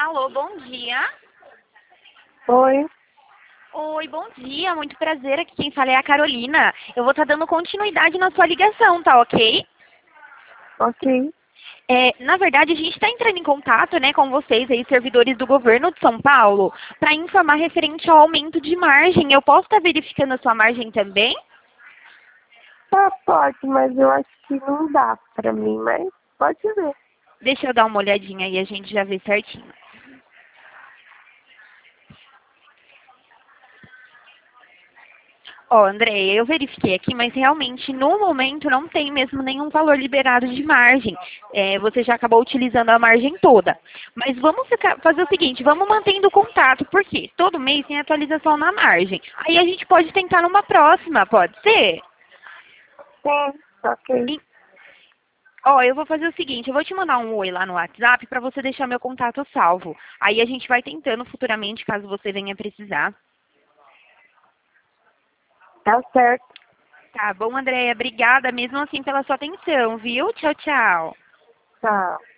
Alô, bom dia. Oi, Oi, bom dia, muito prazer. Aqui quem fala é a Carolina. Eu vou estar dando continuidade na sua ligação, tá ok? ok. Na verdade, a gente está entrando em contato, né, com vocês aí, servidores do governo de São Paulo, para informar referente ao aumento de margem. Eu posso estar verificando a sua margem também? Tá, pode, mas eu acho que não dá pra mim, mas pode ver. Deixa eu dar uma olhadinha aí, a gente já vê certinho. Ó, Andréia, eu verifiquei aqui, mas realmente no momento não tem mesmo nenhum valor liberado de margem. Você já acabou utilizando a margem toda. Mas vamos fazer o seguinte, vamos mantendo o contato, porque todo mês tem atualização na margem. Aí a gente pode tentar numa próxima, pode ser? Sim, ok. E- Ó, eu vou fazer o seguinte, eu vou te mandar um oi lá no WhatsApp para você deixar meu contato salvo. Aí a gente vai tentando futuramente, caso você venha precisar. Tá certo. Tá bom, Andréia? Obrigada mesmo assim pela sua atenção, viu? Tchau, tchau. Tá.